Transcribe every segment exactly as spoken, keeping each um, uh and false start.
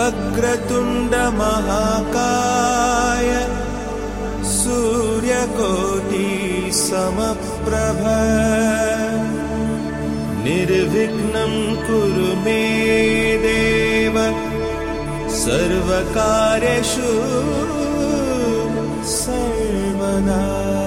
वक्रतुंड महाकाय सूर्यकोटि समप्रभ निर्विघ्नं कुरु मे देव सर्वकार्येषु सर्वदा।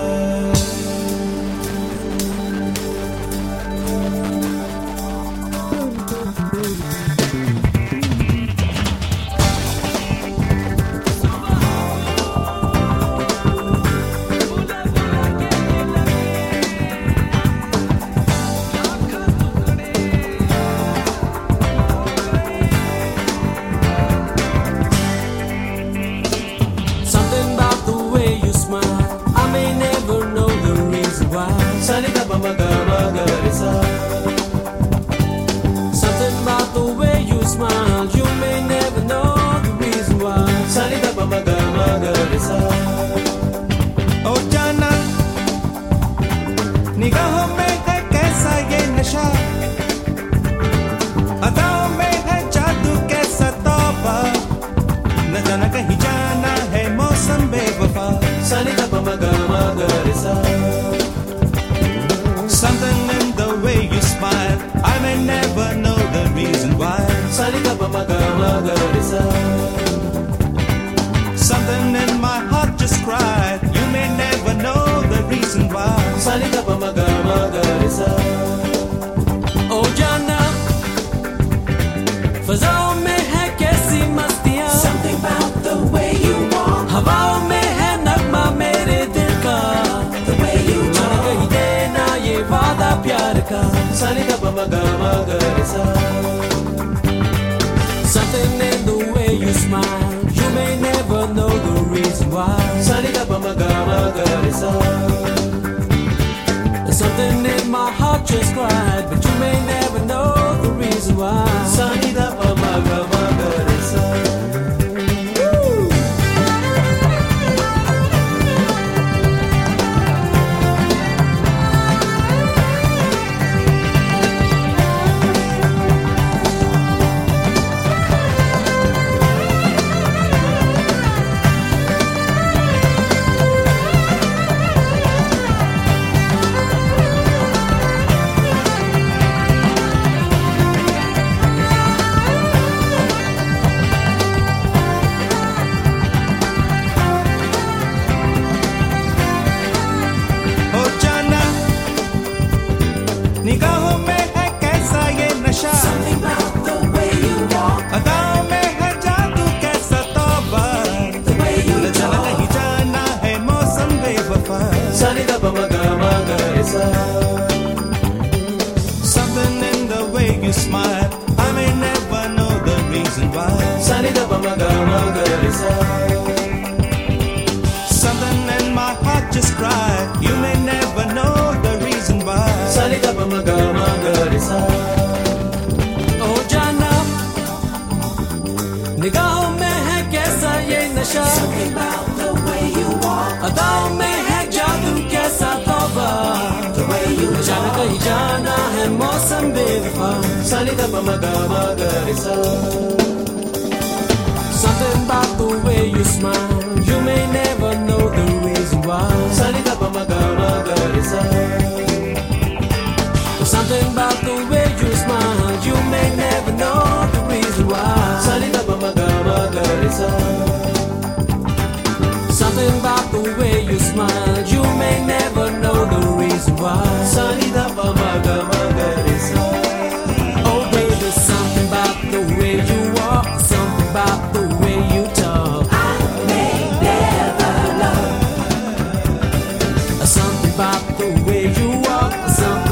Something about the way you smile, you may never know the reason why. Salida pa magagarisa. Oh जाना निगाहों में है कैसा ये नशा, अदाओं में है जादू कैसा तौबा, न जाना कहीं जाना है मौसम बेवफा। Salida pa magagarisa. Something in the way you smile, I may never know the reason why. Salida pa magagarisa. Something in my heart just cried, you may never know the reason why. Salida pa magagarisa. Oh जाना फ़ज़ाओं में है कैसी मस्तियाँ, Something about the way you walk, हवाओं में है नगमा मेरे दिल का, the way you जाने talk. कहीं देना ये वादा प्यार का। Salida pa magagarisa. Something in the way you smile, you may never know the reason why. Salida pa magagarisa. Something in my heart just cried, but you may never know the reason why. Salida pa magagarisa. निगाहों में है कैसा ये नशा, Something about the way you walk, अदाओं में है जादू कैसा तौबा, the way you न जाना talk. कहीं जाना है मौसम बेवफा। Salida pa magagarisa. Something in the way you smile, I may never know the reason why. Salida pa magagarisa. Something in my heart just cried, you may never know the reason why. Salida pa magagarisa. Oh जाना निगाहों में है कैसा ये नशा, Something about the way you walk, अदाओं में है जादू कैसा तौबा, the way you जाना talk. कहीं जाना है मौसम बेवफा। Salida pa magagarisa. Something about the way you smile, you may never know the reason why. Salida pa magagarisa. Something about the way you smile, you may never know the reason why. Salida pa magagarisa. Something about the way you smile, you may never know the reason why. Salida pa magagarisa. Oh baby, something about the way you walk, something about the way you talk. I may never love. Something about the way you walk, something